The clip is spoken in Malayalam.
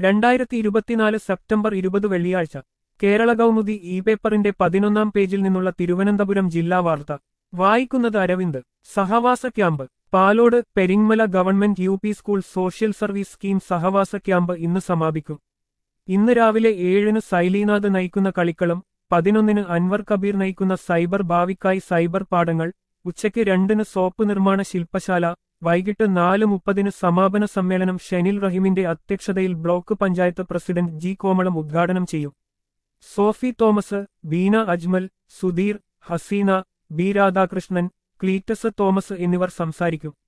2024 സെപ്റ്റംബർ 20 വെള്ളിയാഴ്ച കേരള കൗമുദി ഇ പേപ്പറിന്റെ 11-ാം പേജിൽ നിന്നുള്ള തിരുവനന്തപുരം ജില്ലാ വാർത്ത വായിക്കുന്നത് അരവിന്ദ്. സഹവാസ camp Palode Peringammala government U P school social service scheme സഹവാസ ക്യാമ്പ് ഇന്ന് സമാപിക്കും. ഇന്ന് രാവിലെ 7-ന് സൈലീനാഥ് നയിക്കുന്ന കളിക്കളം, 11-ന് അൻവർ കബീർ നയിക്കുന്ന സൈബർ ഭാവിക്കായി സൈബർ പാഠങ്ങൾ, ഉച്ചയ്ക്ക് 2-ന് സോപ്പ് നിർമ്മാണ ശില്പശാല, വൈകിട്ട് 4:30-ന് സമാപന സമ്മേളനം ഷെനിൽ റഹീമിന്റെ അധ്യക്ഷതയിൽ block panchayat president G Komalam ഉദ്ഘാടനം ചെയ്യും. സോഫി തോമസ്, ബീന അജ്മൽ, സുധീർ, ഹസീന, ബി രാധാകൃഷ്ണൻ, ക്ലീറ്റസ് തോമസ് എന്നിവർ സംസാരിക്കും.